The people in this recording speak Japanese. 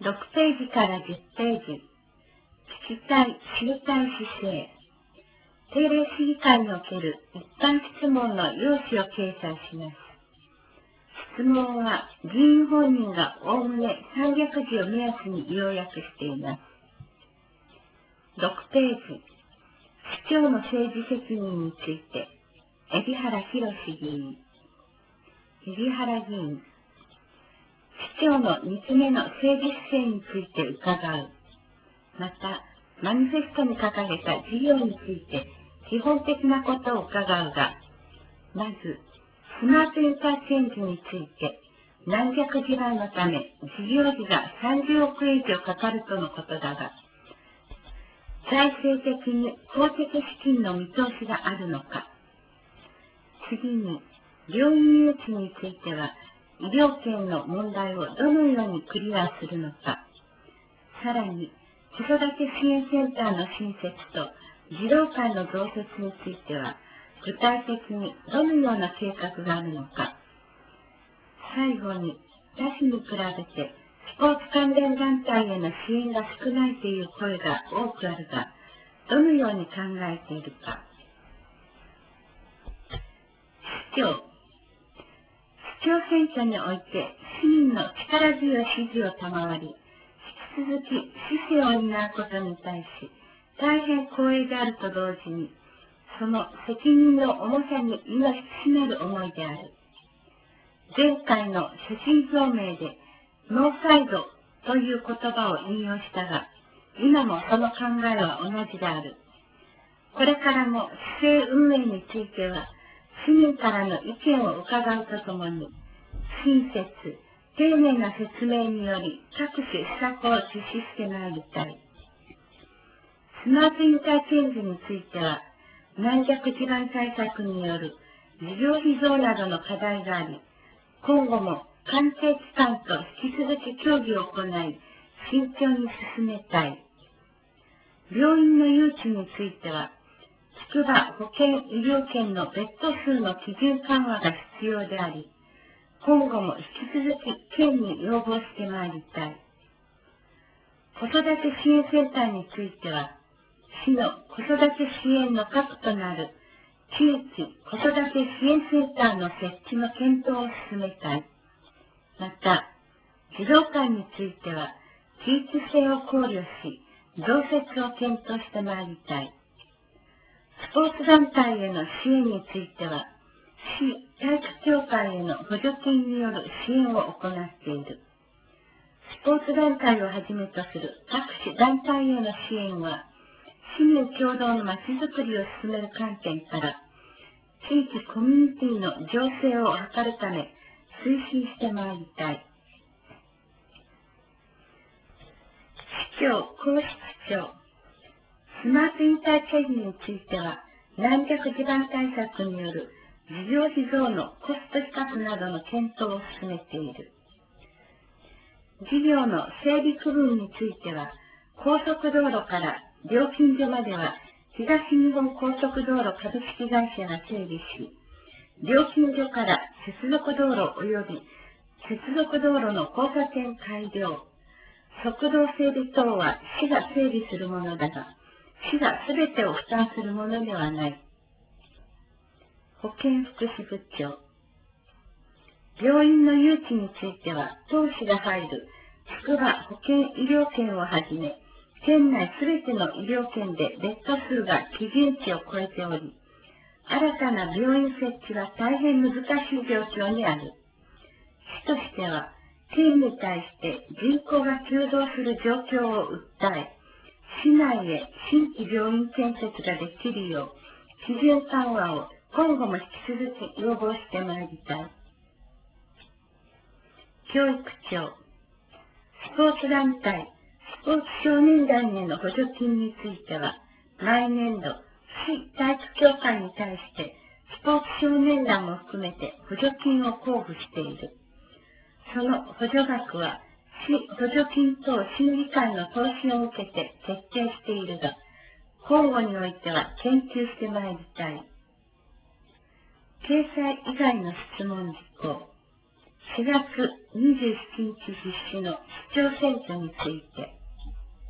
6ページから10ページ、聞きたい、知りたい姿勢。定例市議会における一般質問の要旨を掲載します。質問は議員本人がおおむね300字を目安に要約しています。6ページ、市長の政治責任について、海老原宏議員。海老原議員。市長の2つ目の政治姿勢について伺う。また、マニフェストに掲げた事業について基本的なことを伺うが、まず、スマートインターチェンジについて、軟弱地盤のため事業費が30億円以上かかるとのことだが、財政的に公的資金の見通しがあるのか。次に、病院誘致については、医療圏の問題をどのようにクリアするのか。さらに、子育て支援センターの新設と児童館の増設については、具体的にどのような計画があるのか。最後に、他市に比べてスポーツ関連団体への支援が少ないという声が多くあるが、どのように考えているか。市長選挙において市民の力強い支持を賜り、引き続き市政を担うことに対し、大変光栄であると同時に、その責任の重さに身を引き締める思いである。前回の所信表明で、ノーサイドという言葉を引用したが、今もその考えは同じである。これからも市政運営については、市民からの意見を伺うとともに、親切、丁寧な説明により各種施策を実施してまいりたい。スマートインターチェンジについては、軟弱地盤対策による事業費増などの課題があり、今後も関係機関と引き続き協議を行い、慎重に進めたい。病院の誘致については、つくば保健医療圏のベッド数の基準緩和が必要であり、今後も引き続き県に要望してまいりたい。子育て支援センターについては、市の子育て支援の核となる地域子育て支援センターの設置の検討を進めたい。また、児童館については、地域性を考慮し、増設を検討してまいりたい。スポーツ団体への支援については、市体育協会への補助金による支援を行っている。スポーツ団体をはじめとする各種団体への支援は、市民共同のまちづくりを進める観点から、地域コミュニティの醸成を図るため、推進してまいりたい。市長、皇室長、スマートインターチェンジについては、軟弱地盤対策による事業費増のコスト比較などの検討を進めている。事業の整備区分については、高速道路から料金所までは東日本高速道路株式会社が整備し、料金所から接続道路及び接続道路の交差点改良、側道整備等は市が整備するものだが、市が全てを負担するものではない。保健福祉部長。病院の誘致については、当市が入るつくば保健医療圏をはじめ、県内すべての医療圏でベッド数が基準値を超えており、新たな病院設置は大変難しい状況にある。市としては、県に対して人口が急増する状況を訴え、市内へ新規病院建設ができるよう、基準緩和を今後も引き続き要望してまいりたい。教育庁。スポーツ団体、スポーツ少年団への補助金については、来年度、市体育協会に対して、スポーツ少年団も含めて補助金を交付している。その補助額は、市補助金等審議会の答申を受けて決定しているが、今後においては研究してまいりたい。掲載以外の質問事項。 4月27日実施の市長選挙について、